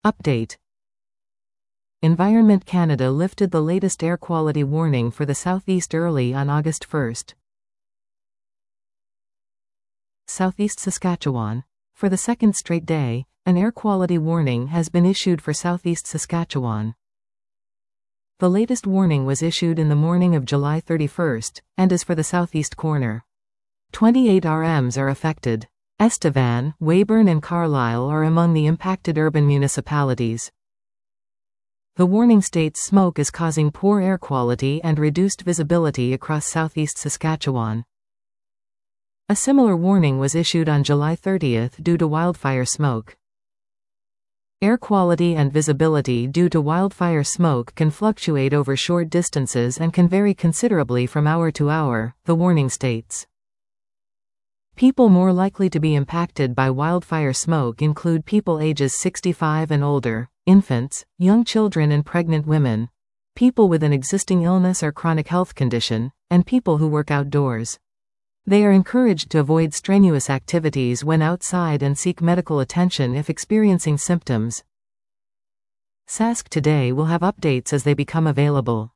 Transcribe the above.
Update. Environment Canada lifted the latest air quality warning for the Southeast early on August 1. Southeast Saskatchewan. For the second straight day, an air quality warning has been issued for Southeast Saskatchewan. The latest warning was issued in the morning of July 31, and is for the southeast corner. 28 RMs are affected. Estevan, Weyburn and Carlisle are among the impacted urban municipalities. The warning states smoke is causing poor air quality and reduced visibility across southeast Saskatchewan. A similar warning was issued on July 30 due to wildfire smoke. Air quality and visibility due to wildfire smoke can fluctuate over short distances and can vary considerably from hour to hour, the warning states. People more likely to be impacted by wildfire smoke include people ages 65 and older, infants, young children and pregnant women, people with an existing illness or chronic health condition, and people who work outdoors. They are encouraged to avoid strenuous activities when outside and seek medical attention if experiencing symptoms. Sask Today will have updates as they become available.